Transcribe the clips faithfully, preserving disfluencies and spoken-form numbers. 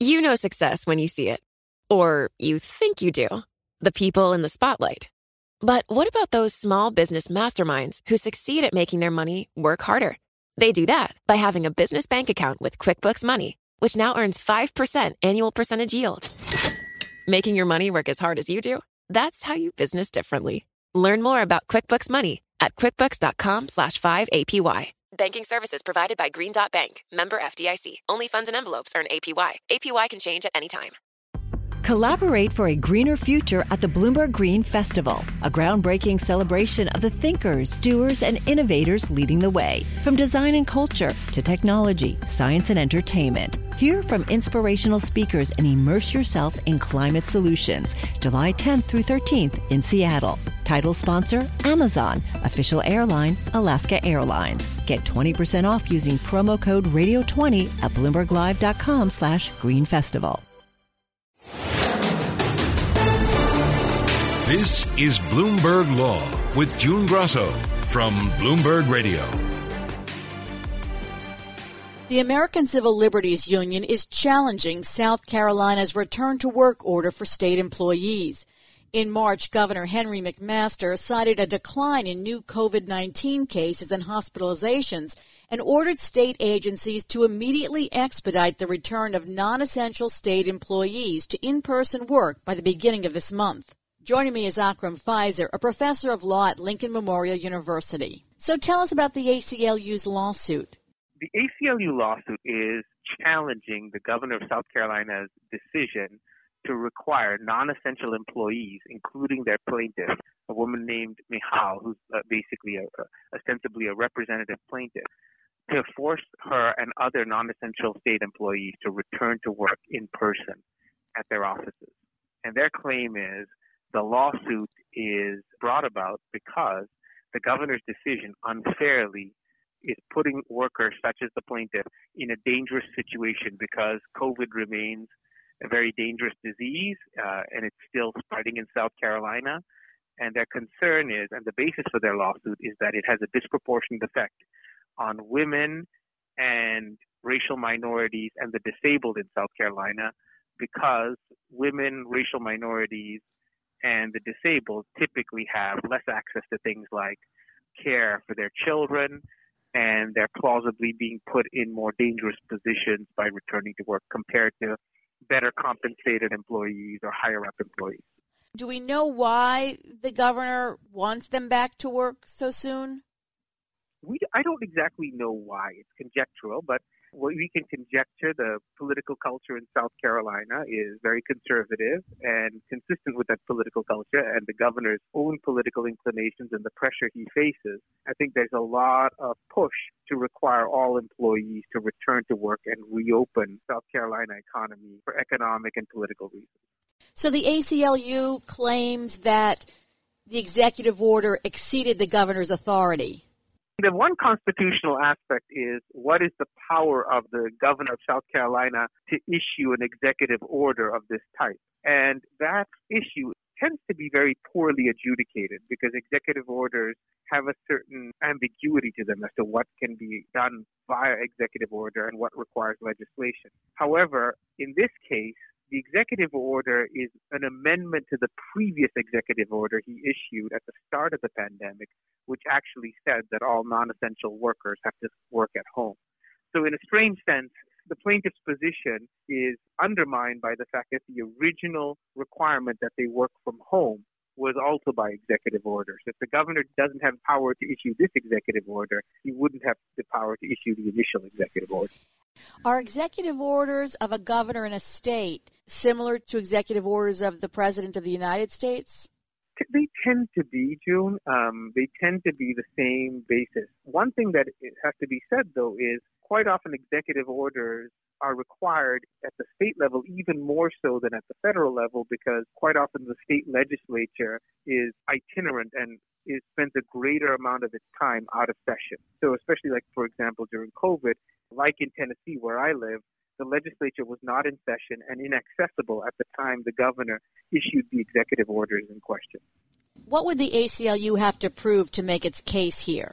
You know success when you see it. Or you think you do. The people in the spotlight. But what about those small business masterminds who succeed at making their money work harder? They do that by having a business bank account with QuickBooks Money, which now earns five percent annual percentage yield. Making your money work as hard as you do? That's how you business differently. Learn more about QuickBooks Money at quickbooks.com slash 5APY. Banking services provided by Green Dot Bank. Member F D I C. Only funds and envelopes earn A P Y. A P Y can change at any time. Collaborate for a greener future at the Bloomberg Green Festival, a groundbreaking celebration of the thinkers, doers, and innovators leading the way. From design and culture to technology, science, and entertainment. Hear from inspirational speakers and immerse yourself in climate solutions. July tenth through thirteenth in Seattle. Title sponsor, Amazon. Official airline, Alaska Airlines. Get twenty percent off using promo code radio twenty at bloomberglive.com slash green festival. This is Bloomberg Law with June Grosso from Bloomberg Radio. The American Civil Liberties Union is challenging South Carolina's return-to-work order for state employees. In March, Governor Henry McMaster cited a decline in new COVID nineteen cases and hospitalizations and ordered state agencies to immediately expedite the return of non-essential state employees to in-person work by the beginning of this month. Joining me is Akram Pfizer, a professor of law at Lincoln Memorial University. So tell us about the A C L U's lawsuit. The A C L U lawsuit is challenging the governor of South Carolina's decision to require non-essential employees, including their plaintiff, a woman named Mihal, who's uh, basically a, a, ostensibly a representative plaintiff, to force her and other non-essential state employees to return to work in person at their offices. And their claim is the lawsuit is brought about because the governor's decision unfairly is putting workers such as the plaintiff in a dangerous situation because COVID remains a very dangerous disease, uh, and it's still spreading in South Carolina. And their concern is, and the basis for their lawsuit is that it has a disproportionate effect on women and racial minorities and the disabled in South Carolina because women, racial minorities, and the disabled typically have less access to things like care for their children, and they're plausibly being put in more dangerous positions by returning to work compared to better compensated employees or higher up employees. Do we know why the governor wants them back to work so soon? We, I don't exactly know why. It's conjectural, but what we can conjecture, the political culture in South Carolina is very conservative and consistent with that political culture and the governor's own political inclinations and the pressure he faces. I think there's a lot of push to require all employees to return to work and reopen South Carolina economy for economic and political reasons. So the A C L U claims that the executive order exceeded the governor's authority. The one constitutional aspect is what is the power of the governor of South Carolina to issue an executive order of this type. And that issue tends to be very poorly adjudicated because executive orders have a certain ambiguity to them as to what can be done via executive order and what requires legislation. However, in this case, the executive order is an amendment to the previous executive order he issued at the start of the pandemic, which actually said that all non-essential workers have to work at home. So in a strange sense, the plaintiff's position is undermined by the fact that the original requirement that they work from home was also by executive order. So if the governor doesn't have power to issue this executive order, he wouldn't have the power to issue the initial executive order. Are executive orders of a governor in a state similar to executive orders of the President of the United States? They tend to be, June. Um, they tend to be the same basis. One thing that has to be said, though, is quite often executive orders are required at the state level even more so than at the federal level because quite often the state legislature is itinerant and it spends a greater amount of its time out of session. So especially like, for example, during COVID, like in Tennessee where I live, the legislature was not in session and inaccessible at the time the governor issued the executive orders in question. What would the A C L U have to prove to make its case here?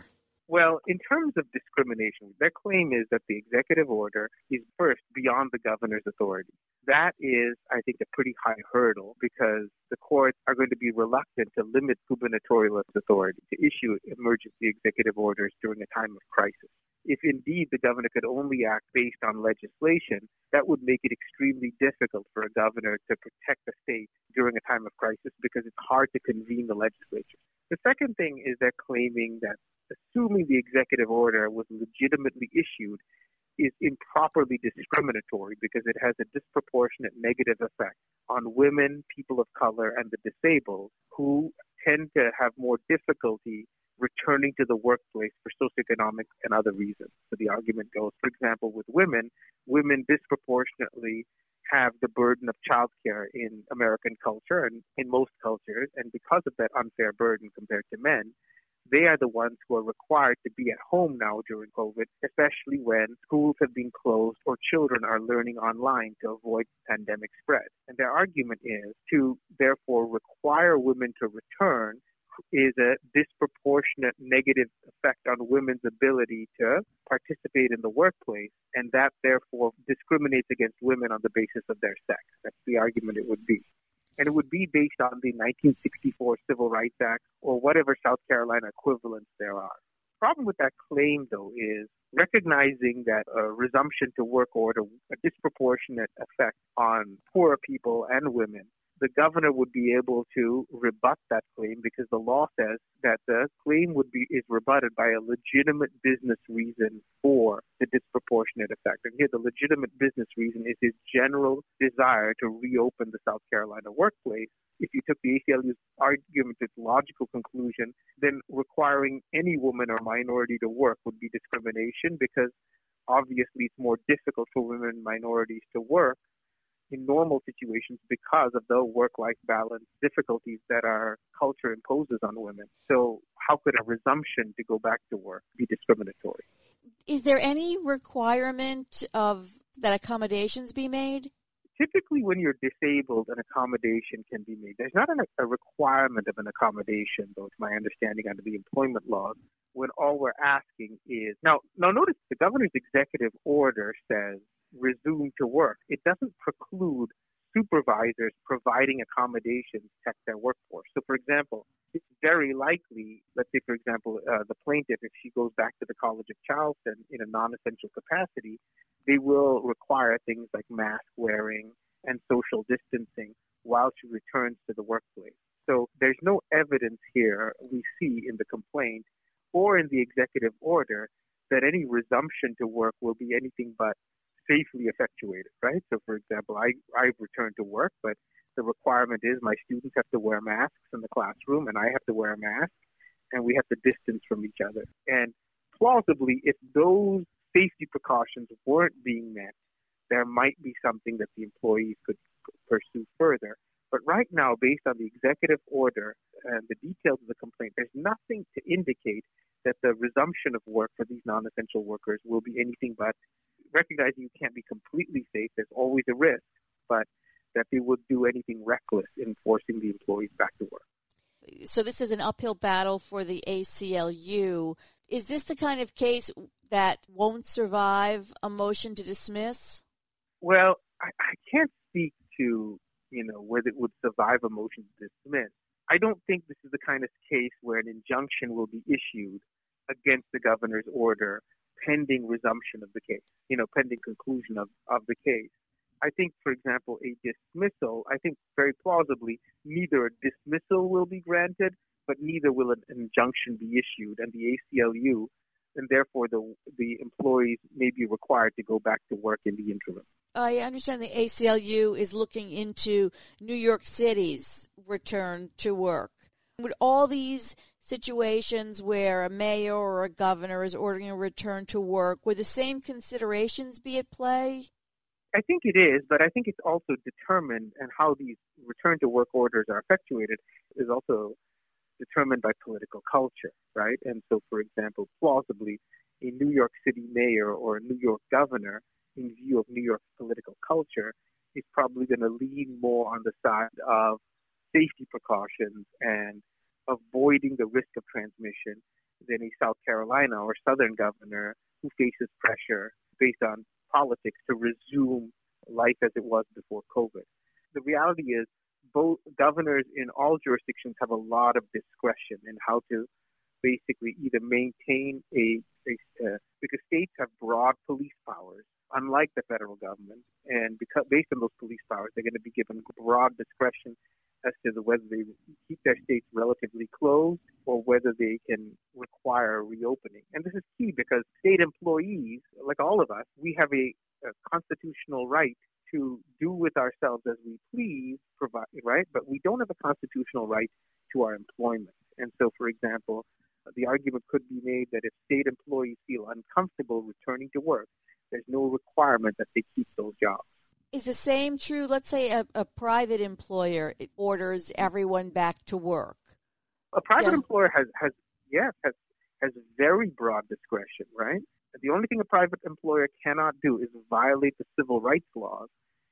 Well, in terms of discrimination, their claim is that the executive order is first beyond the governor's authority. That is, I think, a pretty high hurdle because the courts are going to be reluctant to limit gubernatorial authority to issue emergency executive orders during a time of crisis. If indeed the governor could only act based on legislation, that would make it extremely difficult for a governor to protect the state during a time of crisis because it's hard to convene the legislature. The second thing is they're claiming that assuming the executive order was legitimately issued is improperly discriminatory because it has a disproportionate negative effect on women, people of color, and the disabled who tend to have more difficulty returning to the workplace for socioeconomic and other reasons. So the argument goes, for example, with women, women disproportionately have the burden of childcare in American culture and in most cultures, and because of that unfair burden compared to men, they are the ones who are required to be at home now during COVID, especially when schools have been closed or children are learning online to avoid pandemic spread. And their argument is to therefore require women to return is a disproportionate negative effect on women's ability to participate in the workplace, and that therefore discriminates against women on the basis of their sex. That's the argument it would be. And it would be based on the nineteen sixty-four Civil Rights Act or whatever South Carolina equivalents there are. The problem with that claim, though, is recognizing that a resumption to work order, a disproportionate effect on poorer people and women, the governor would be able to rebut that claim because the law says that the claim would be is rebutted by a legitimate business reason for the disproportionate effect. And here the legitimate business reason is his general desire to reopen the South Carolina workplace. If you took the A C L U's argument to its logical conclusion, then requiring any woman or minority to work would be discrimination because obviously it's more difficult for women and minorities to work in normal situations because of the work-life balance difficulties that our culture imposes on women. So how could a resumption to go back to work be discriminatory? Is there any requirement of that accommodations be made? Typically, when you're disabled, an accommodation can be made. There's not an, a requirement of an accommodation, though, to my understanding under the employment laws, when all we're asking is... Now, now notice the governor's executive order says resume to work. It doesn't preclude supervisors providing accommodations to protect their workforce. So, for example, it's very likely, let's say, for example, uh, the plaintiff, if she goes back to the College of Charleston in a non-essential capacity, they will require things like mask wearing and social distancing while she returns to the workplace. So there's no evidence here we see in the complaint or in the executive order that any resumption to work will be anything but safely effectuated, right? So, for example, I, I've returned to work, but the requirement is my students have to wear masks in the classroom, and I have to wear a mask, and we have to distance from each other. And plausibly, if those safety precautions weren't being met, there might be something that the employees could pursue further. But right now, based on the executive order and the details of the complaint, there's nothing to indicate that the resumption of work for these non-essential workers will be anything but recognizing you can't be completely safe, there's always a risk, but that they would do anything reckless in forcing the employees back to work. So this is an uphill battle for the A C L U. Is this the kind of case that won't survive a motion to dismiss? Well, I, I can't speak to, you know, whether it would survive a motion to dismiss. I don't think this is the kind of case where an injunction will be issued against the governor's order pending resumption of the case, you know, pending conclusion of, of the case. I think, for example, a dismissal, I think very plausibly, neither a dismissal will be granted, but neither will an injunction be issued, and the A C L U, and therefore the the employees may be required to go back to work in the interim. I understand the A C L U is looking into New York City's return to work. Would all these situations where a mayor or a governor is ordering a return to work, would the same considerations be at play? I think it is, but I think it's also determined, and how these return to work orders are effectuated is also determined by political culture, right? And so, for example, plausibly, a New York City mayor or a New York governor, in view of New York's political culture, is probably going to lean more on the side of safety precautions and avoiding the risk of transmission than a South Carolina or Southern governor who faces pressure based on politics to resume life as it was before COVID. The reality is both governors in all jurisdictions have a lot of discretion in how to basically either maintain a, a uh, because states have broad police powers, unlike the federal government, and because based on those police powers, they're going to be given broad discretion as to the, whether they keep their states relatively closed or whether they can require reopening. And this is key because state employees, like all of us, we have a, a constitutional right to do with ourselves as we please, provide, right? But we don't have a constitutional right to our employment. And so, for example, the argument could be made that if state employees feel uncomfortable returning to work, there's no requirement that they keep those jobs. Is the same true? Let's say a, a private employer orders everyone back to work. A private yeah. employer has, has yes, has, has very broad discretion, right? The only thing a private employer cannot do is violate the civil rights laws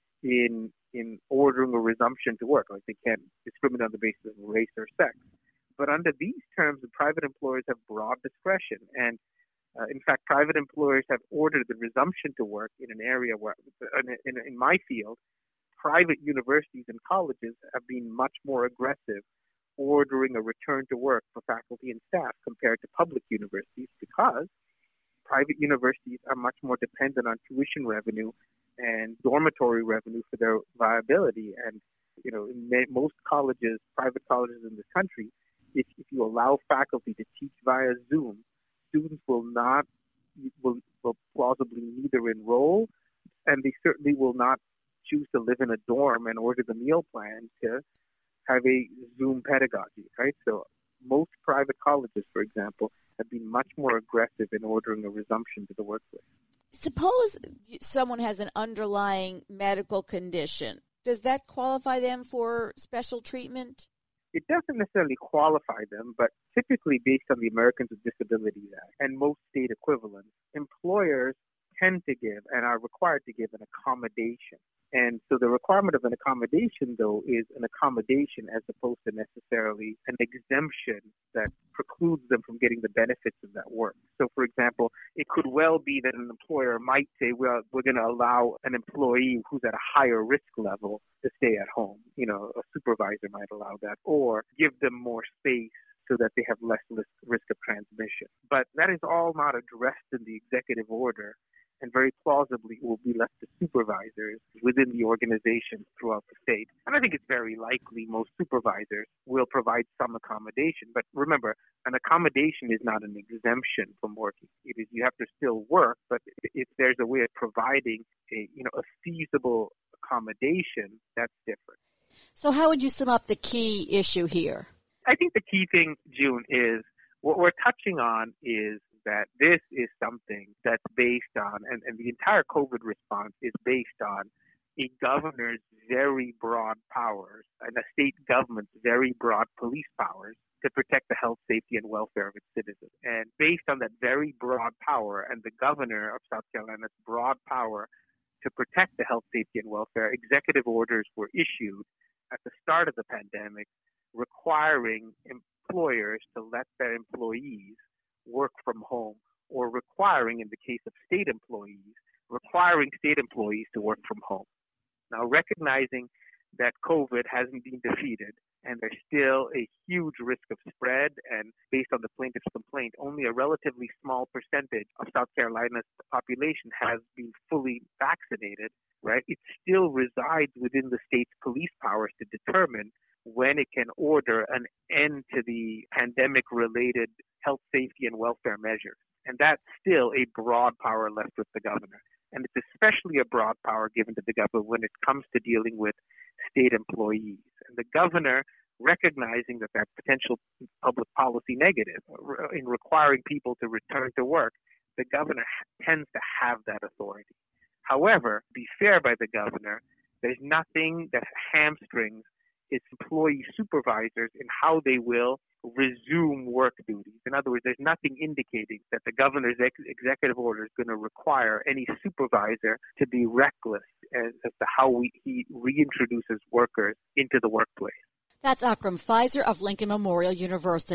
in in ordering a resumption to work. Like they can't discriminate on the basis of race or sex. But under these terms, the private employers have broad discretion. And uh, in fact, private employers have ordered the resumption to work in an area where, in, in, in my field, private universities and colleges have been much more aggressive ordering a return to work for faculty and staff compared to public universities because private universities are much more dependent on tuition revenue and dormitory revenue for their viability. And, you know, in most colleges, private colleges in this country, if, if you allow faculty to teach via Zoom, students will not, will, will plausibly neither enroll, and they certainly will not choose to live in a dorm and order the meal plan to have a Zoom pedagogy, right? So most private colleges, for example, have been much more aggressive in ordering a resumption to the workplace. Suppose someone has an underlying medical condition. Does that qualify them for special treatment? It doesn't necessarily qualify them, but typically based on the Americans with Disabilities Act and most state equivalents, employers tend to give and are required to give an accommodation. And so the requirement of an accommodation, though, is an accommodation as opposed to necessarily an exemption that precludes them from getting the benefits of that work. So, for example, it could well be that an employer might say, well, we're going to allow an employee who's at a higher risk level to stay at home. You know, a supervisor might allow that, or give them more space so that they have less risk of transmission. But that is all not addressed in the executive order, and very plausibly will be left to supervisors within the organization throughout the state. And I think it's very likely most supervisors will provide some accommodation. But remember, an accommodation is not an exemption from working. It is, you have to still work, but if there's a way of providing a, you know, a feasible accommodation, that's different. So how would you sum up the key issue here? I think the key thing, June, is what we're touching on is that this is something that's based on, and, and the entire COVID response is based on a governor's very broad powers and a state government's very broad police powers to protect the health, safety, and welfare of its citizens. And based on that very broad power and the governor of South Carolina's broad power to protect the health, safety, and welfare, executive orders were issued at the start of the pandemic requiring employers to let their employees work from home, or requiring, in the case of state employees, requiring state employees to work from home. Now, recognizing that COVID hasn't been defeated and there's still a huge risk of spread, and based on the plaintiff's complaint, only a relatively small percentage of South Carolina's population has been fully vaccinated, right? It still resides within the state's police powers to determine when it can order an end to the pandemic-related health, safety, and welfare measures. And that's still a broad power left with the governor. And it's especially a broad power given to the governor when it comes to dealing with state employees. And the governor, recognizing that that's potential public policy negative in requiring people to return to work, the governor tends to have that authority. However, to be fair by the governor, there's nothing that hamstrings its employee supervisors in how they will resume work duties. In other words, there's nothing indicating that the governor's ex- executive order is going to require any supervisor to be reckless as, as to how we, he reintroduces workers into the workplace. That's Akram Fizer of Lincoln Memorial University.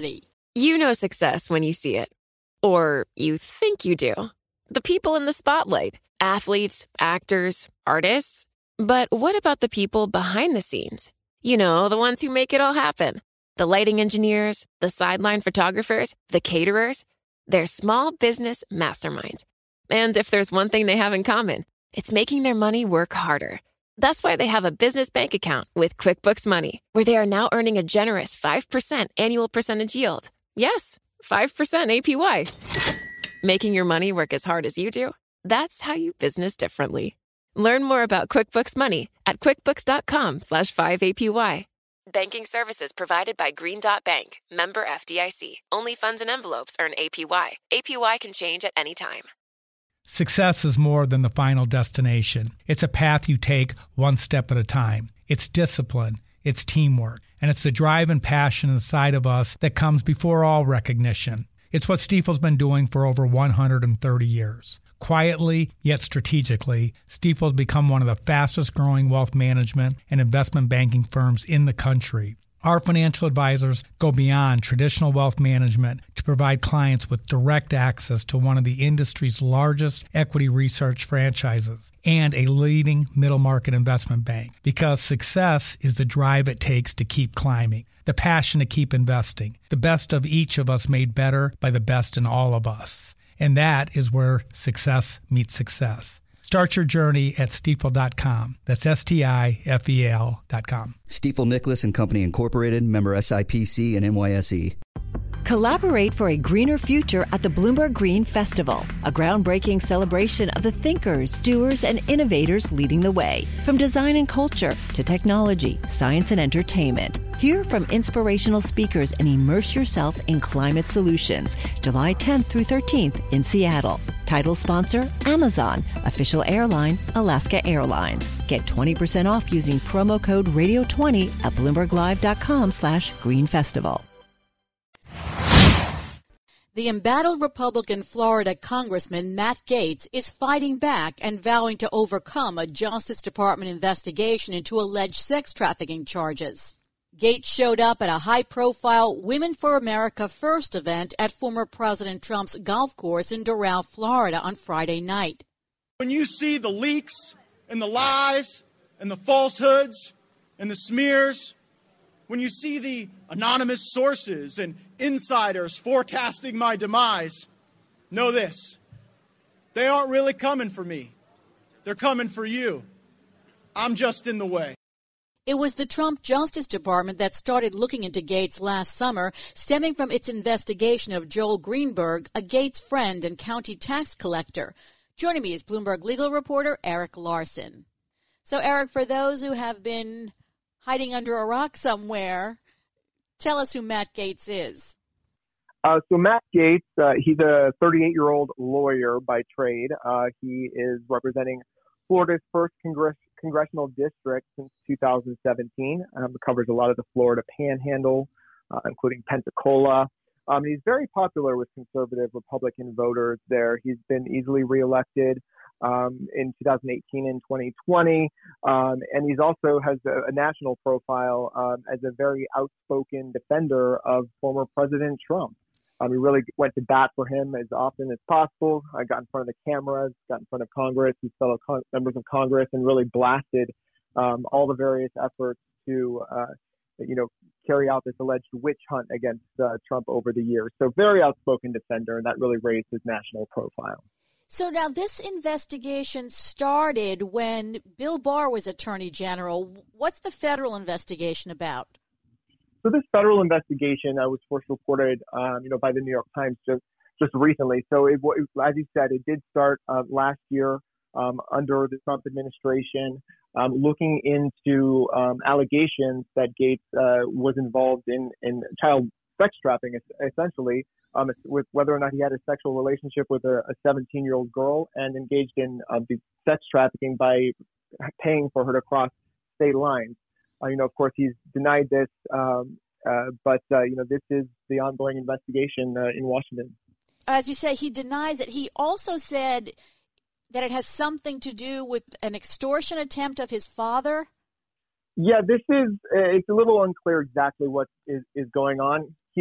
You know success when you see it. Or you think you do. The people in the spotlight. Athletes, actors, artists. But what about the people behind the scenes? You know, the ones who make it all happen. The lighting engineers, the sideline photographers, the caterers. They're small business masterminds. And if there's one thing they have in common, it's making their money work harder. That's why they have a business bank account with QuickBooks Money, where they are now earning a generous five percent annual percentage yield. Yes, five percent A P Y. Making your money work as hard as you do? That's how you business differently. Learn more about QuickBooks Money at quickbooks.com slash 5APY. Banking services provided by Green Dot Bank, member F D I C. Only funds and envelopes earn A P Y. A P Y can change at any time. Success is more than the final destination. It's a path you take one step at a time. It's discipline, it's teamwork, and it's the drive and passion inside of us that comes before all recognition. It's what Stifel's been doing for over one hundred thirty years. Quietly, yet strategically, Stifel's become one of the fastest growing wealth management and investment banking firms in the country. Our financial advisors go beyond traditional wealth management to provide clients with direct access to one of the industry's largest equity research franchises and a leading middle market investment bank, because success is the drive it takes to keep climbing, the passion to keep investing, the best of each of us made better by the best in all of us. And that is where success meets success. Start your journey at Stifel dot com. That's S T I F E L dot com. Stifel Nicholas and Company Incorporated, member S I P C and N Y S E. Collaborate for a greener future at the Bloomberg Green Festival, a groundbreaking celebration of the thinkers, doers, and innovators leading the way. From design and culture to technology, science, and entertainment. Hear from inspirational speakers and immerse yourself in climate solutions. July tenth through thirteenth in Seattle. Title sponsor, Amazon. Official airline, Alaska Airlines. Get twenty percent off using promo code radio twenty at bloomberg live dot com slash green festival. The embattled Republican Florida Congressman Matt Gaetz is fighting back and vowing to overcome a Justice Department investigation into alleged sex trafficking charges. Gaetz showed up at a high-profile Women for America First event at former President Trump's golf course in Doral, Florida on Friday night. When you see the leaks and the lies and the falsehoods and the smears, when you see the anonymous sources and insiders forecasting my demise, know this: they aren't really coming for me. They're coming for you. I'm just in the way. It was the Trump Justice Department that started looking into Gaetz last summer, stemming from its investigation of Joel Greenberg, a Gaetz friend and county tax collector. Joining me is Bloomberg legal reporter Eric Larson. So, Eric, for those who have been hiding under a rock somewhere, tell us who Matt Gaetz is. Uh, so Matt Gaetz, uh, he's a thirty-eight-year-old lawyer by trade. Uh, he is representing Florida's first Congress, congressional district since two thousand seventeen. Um, it covers a lot of the Florida Panhandle, uh, including Pensacola. Um, he's very popular with conservative Republican voters there. He's been easily reelected um, in two thousand eighteen and twenty twenty, um, and he's also has a, a national profile um, as a very outspoken defender of former President Trump. Um, he really went to bat for him as often as possible. I got in front of the cameras, got in front of Congress, his fellow con- members of Congress, and really blasted um, all the various efforts to, uh, you know, carry out this alleged witch hunt against uh, Trump over the years. So very outspoken defender, and that really raised his national profile. So now this investigation started when Bill Barr was Attorney General. What's the federal investigation about? So this federal investigation uh, was first reported, um, you know, by the New York Times just, just recently. So it, as you said, it did start uh, last year um, under the Trump administration, um, looking into um, allegations that Gaetz uh, was involved in, in child sex trafficking, essentially, um, with whether or not he had a sexual relationship with a seventeen-year-old girl and engaged in uh, the sex trafficking by paying for her to cross state lines. Uh, you know, of course, he's denied this, um, uh, but, uh, you know, this is the ongoing investigation uh, in Washington. As you say, he denies it. He also said that it has something to do with an extortion attempt of his father. Yeah, this is, uh, it's a little unclear exactly what is, is going on here.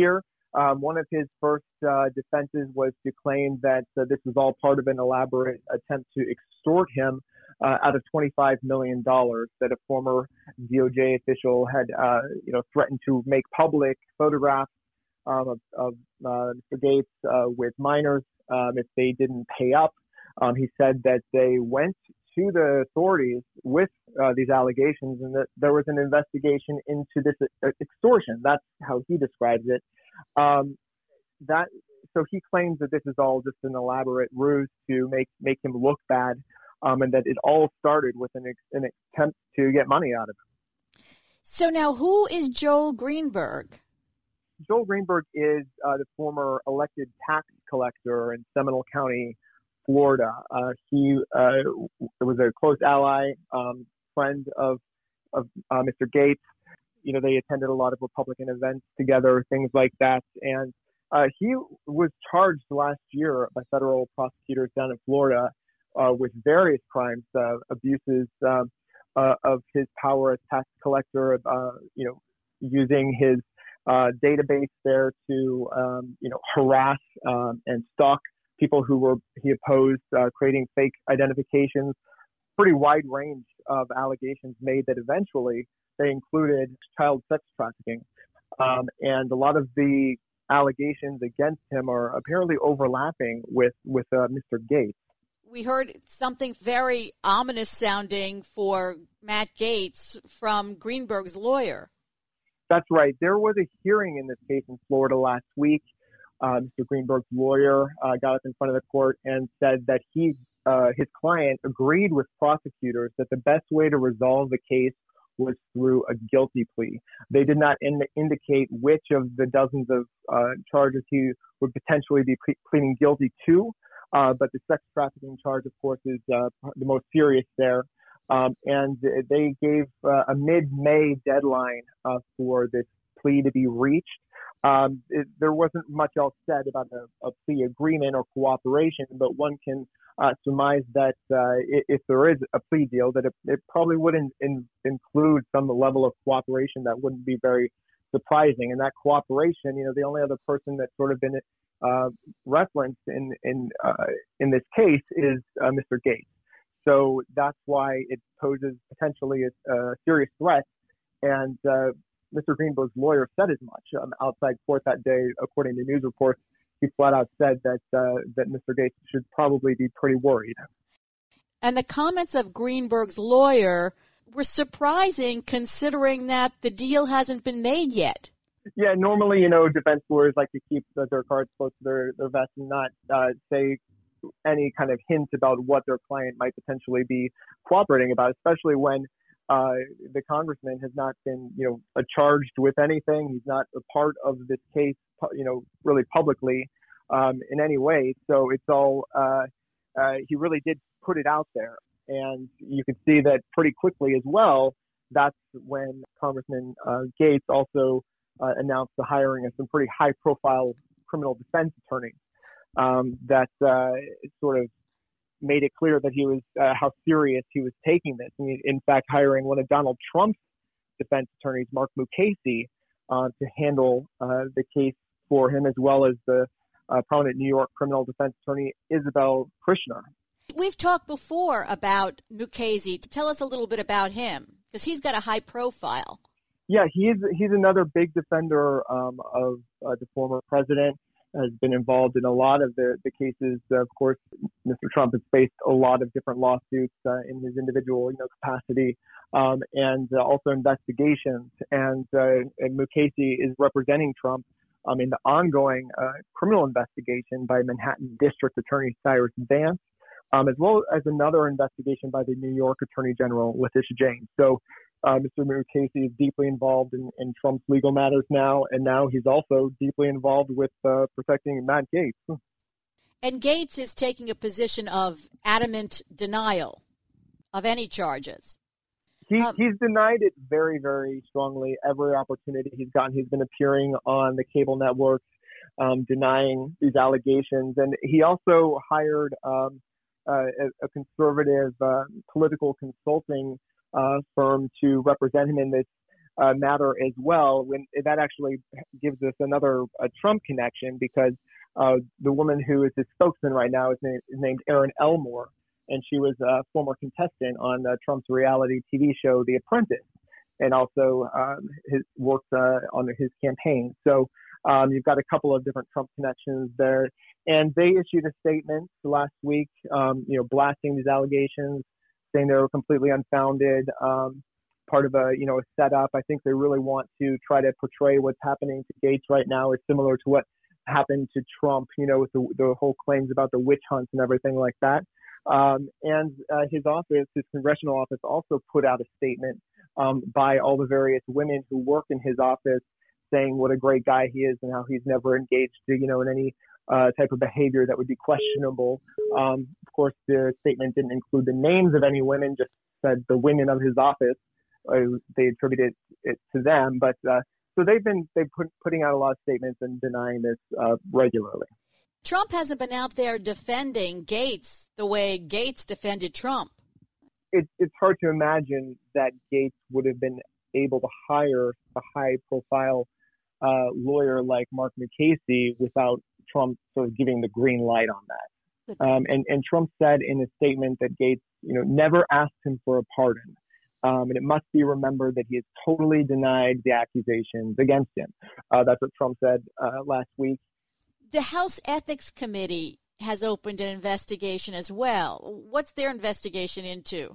Um, one of his first uh, defenses was to claim that uh, this was all part of an elaborate attempt to extort him uh, out of twenty-five million dollars that a former D O J official had, uh, you know, threatened to make public photographs um, of, of uh, Mister Gates uh, with minors um, if they didn't pay up. Um, he said that they went to the authorities with uh, these allegations and that there was an investigation into this uh, extortion. That's how he describes it. Um, that so he claims that this is all just an elaborate ruse to make make him look bad, um, and that it all started with an, an attempt to get money out of him. So now, who is Joel Greenberg? Joel Greenberg is uh, the former elected tax collector in Seminole County, Florida. Uh, he uh, was a close ally, um, friend of of uh, Mister Gates. You know, they attended a lot of Republican events together, things like that. And uh, he was charged last year by federal prosecutors down in Florida uh, with various crimes, uh, abuses uh, uh, of his power as tax collector, uh, you know, using his uh, database there to, um, you know, harass um, and stalk people who were he opposed, uh, creating fake identifications. Pretty wide range of allegations made that eventually they included child sex trafficking. Um, and a lot of the allegations against him are apparently overlapping with, with uh, Mister Gates. We heard something very ominous sounding for Matt Gaetz from Greenberg's lawyer. That's right. There was a hearing in this case in Florida last week. Uh, Mister Greenberg's lawyer uh, got up in front of the court and said that he, uh, his client agreed with prosecutors that the best way to resolve the case was through a guilty plea. They did not in- indicate which of the dozens of uh, charges he would potentially be ple- pleading guilty to, uh, but the sex trafficking charge, of course, is uh, the most serious there. Um, and they gave uh, a mid-May deadline uh, for this plea to be reached. Um, it, there wasn't much else said about a, a plea agreement or cooperation, but one can uh, surmise that uh, if, if there is a plea deal, that it, it probably would in, in, include some level of cooperation that wouldn't be very surprising. And that cooperation, you know, the only other person that's sort of been uh, referenced in in uh, in this case is uh, Mister Gates. So that's why it poses potentially a, a serious threat. And uh, Mister Greenberg's lawyer said as much um, outside court that day, according to news reports. He flat out said that uh, that Mister Gates should probably be pretty worried. And the comments of Greenberg's lawyer were surprising, considering that the deal hasn't been made yet. Yeah, normally, you know, defense lawyers like to keep their cards close to their, their vest and not uh, say any kind of hint about what their client might potentially be cooperating about, especially when Uh, the congressman has not been, you know, uh, charged with anything. He's not a part of this case, you know, really publicly um, in any way. So it's all, uh, uh, he really did put it out there. And you can see that pretty quickly as well. That's when Congressman uh, Gates also uh, announced the hiring of some pretty high profile criminal defense attorneys um, that uh, sort of made it clear that he was, uh, how serious he was taking this. And in fact, hiring one of Donald Trump's defense attorneys, Mark Mukasey, uh, to handle uh, the case for him, as well as the uh, prominent New York criminal defense attorney, Isabel Krishner. We've talked before about Mukasey. Tell us a little bit about him, because he's got a high profile. Yeah, he's he's another big defender um, of uh, the former president. Has been involved in a lot of the, the cases. Of course, Mister Trump has faced a lot of different lawsuits uh, in his individual, you know, capacity, um, and uh, also investigations. And, uh, and Mukasey is representing Trump um, in the ongoing uh, criminal investigation by Manhattan District Attorney Cyrus Vance, um, as well as another investigation by the New York Attorney General Letitia James. So Uh, Mister Mukasey is deeply involved in, in Trump's legal matters now, and now he's also deeply involved with uh, protecting Matt Gaetz. And Gaetz is taking a position of adamant denial of any charges. He, um, he's denied it very, very strongly. Every opportunity he's gotten, he's been appearing on the cable networks, um, denying these allegations. And he also hired um, uh, a, a conservative uh, political consulting Uh, firm to represent him in this uh, matter as well. When that actually gives us another uh, Trump connection, because uh, the woman who is his spokesman right now is named, is named Erin Elmore, and she was a former contestant on uh, Trump's reality T V show The Apprentice, and also um, his, worked uh, on his campaign. So um, you've got a couple of different Trump connections there. And they issued a statement last week, um, you know, blasting these allegations, saying they were completely unfounded, um, part of a, you know, a setup. I think they really want to try to portray what's happening to Gaetz right now is similar to what happened to Trump, you know, with the, the whole claims about the witch hunts and everything like that. Um, and uh, his office, his congressional office, also put out a statement um, by all the various women who work in his office, saying what a great guy he is and how he's never engaged, you know, in any uh, type of behavior that would be questionable. Um, of course, the statement didn't include the names of any women, just said the women of his office. Uh, they attributed it to them, but uh, so they've been they've put, putting out a lot of statements and denying this uh, regularly. Trump hasn't been out there defending Gaetz the way Gaetz defended Trump. It, it's hard to imagine that Gaetz would have been able to hire a high-profile uh, lawyer like Mark Mukasey without Trump sort of giving the green light on that. Um, and, and Trump said in a statement that Gaetz, you know, never asked him for a pardon. Um, and it must be remembered that he has totally denied the accusations against him. Uh, that's what Trump said uh, last week. The House Ethics Committee has opened an investigation as well. What's their investigation into?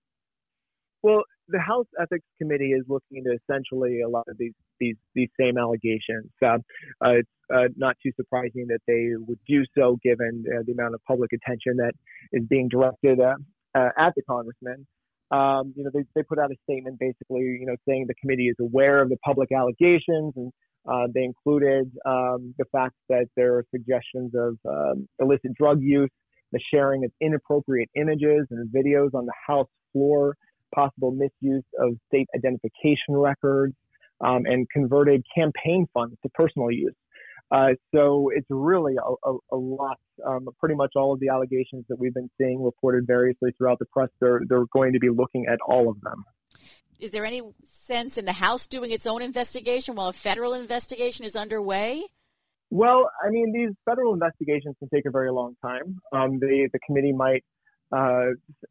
Well, the House Ethics Committee is looking into essentially a lot of these these, these same allegations. Uh, uh, it's uh, not too surprising that they would do so, given uh, the amount of public attention that is being directed uh, uh, at the congressman. Um, you know, they they put out a statement basically, you know, saying the committee is aware of the public allegations, and uh, they included um, the fact that there are suggestions of um, illicit drug use, the sharing of inappropriate images and videos on the House floor, possible misuse of state identification records, um, and converted campaign funds to personal use. Uh, so it's really a, a, a lot. Um, pretty much all of the allegations that we've been seeing reported variously throughout the press, they're, they're going to be looking at all of them. Is there any sense in the House doing its own investigation while a federal investigation is underway? Well, I mean, these federal investigations can take a very long time. Um, the, the committee might uh,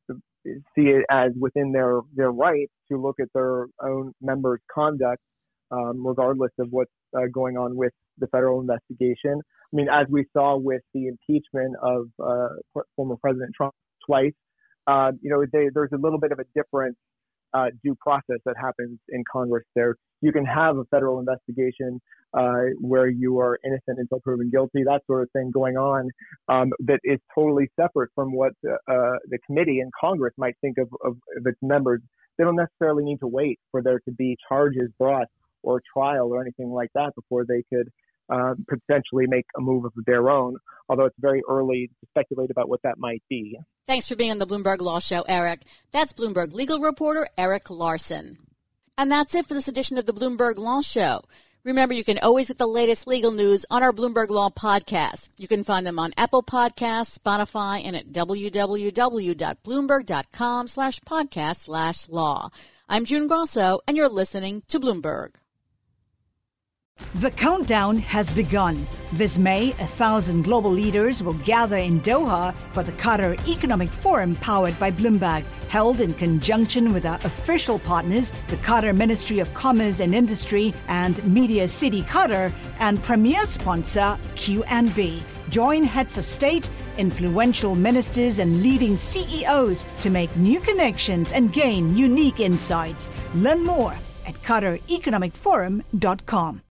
see it as within their, their right to look at their own members' conduct, um, regardless of what's uh, going on with the federal investigation. I mean, as we saw with the impeachment of uh, former President Trump twice, uh, you know, they, there's a little bit of a different uh, due process that happens in Congress there. You can have a federal investigation uh, where you are innocent until proven guilty, that sort of thing going on, um, that is totally separate from what uh, the committee in Congress might think of, of, of its members. They don't necessarily need to wait for there to be charges brought or trial or anything like that before they could uh, potentially make a move of their own, although it's very early to speculate about what that might be. Thanks for being on the Bloomberg Law Show, Eric. That's Bloomberg legal reporter Eric Larson. And that's it for this edition of the Bloomberg Law Show. Remember, you can always get the latest legal news on our Bloomberg Law podcast. You can find them on Apple Podcasts, Spotify, and at www.bloomberg.com slash podcast slash law. I'm June Grosso, and you're listening to Bloomberg. The countdown has begun. This May, a thousand global leaders will gather in Doha for the Qatar Economic Forum powered by Bloomberg, held in conjunction with our official partners, the Qatar Ministry of Commerce and Industry and Media City Qatar, and premier sponsor Q N B. Join heads of state, influential ministers, and leading C E Os to make new connections and gain unique insights. Learn more at qatar economic forum dot com.